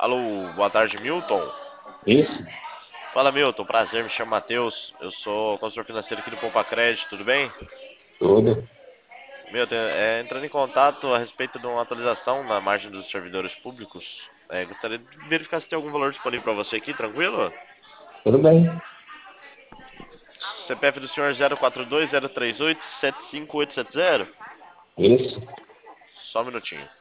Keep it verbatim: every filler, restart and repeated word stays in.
Alô, boa tarde, Milton. Isso, Fala, Milton. Prazer, me chamo Matheus. Eu sou consultor financeiro aqui do Poupa Crédito, tudo bem? tudo. Milton, é, entrando em contato a respeito de uma atualização na margem dos servidores públicos, é, gostaria de verificar se tem algum valor disponível para você aqui, tranquilo? Tudo bem. C P F do senhor zero quatro dois zero três oito sete cinco oito sete zero. Isso. Só um minutinho.